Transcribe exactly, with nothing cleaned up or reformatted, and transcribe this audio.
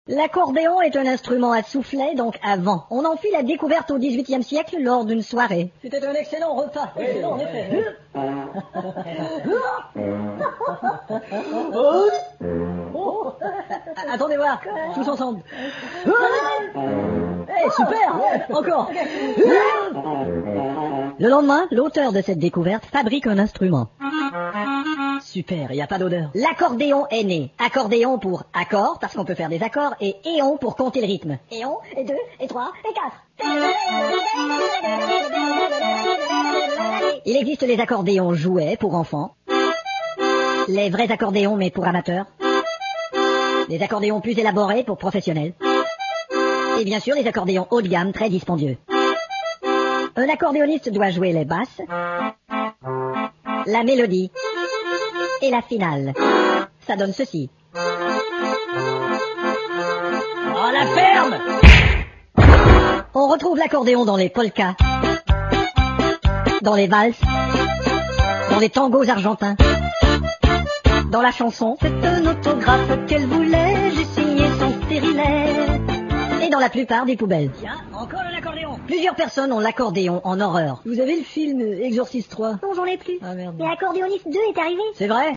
L'accordéon est un instrument à soufflet, donc à vent. On en fit la découverte au dix-huitième siècle lors d'une soirée. C'était un excellent repas. Oui, excellent, en effet. Oh. Attendez voir, tous ensemble. Eh, hey, super. Encore. Le lendemain, l'auteur de cette découverte fabrique un instrument. Super, il n'y a pas d'odeur. L'accordéon est né. Accordéon pour accord, parce qu'on peut faire des accords, et éon pour compter le rythme. Éon, et deux, et trois, et quatre. Il existe les accordéons jouets pour enfants, les vrais accordéons mais pour amateurs, les accordéons plus élaborés pour professionnels, et bien sûr les accordéons haut de gamme très dispendieux. Un accordéoniste doit jouer les basses, la mélodie, et la finale. Ça donne ceci. Oh, la ferme! On retrouve l'accordéon dans les polkas, dans les valses, dans les tangos argentins, dans la chanson. C'est un autographe qu'elle voulait, j'ai signé son stérilet. Et dans la plupart des poubelles. Tiens, encore un accordéon. Plusieurs personnes ont l'accordéon en horreur. Vous avez le film Exorciste trois? Non, j'en ai plus. Ah merde. Et Accordéoniste deux est arrivé. C'est vrai?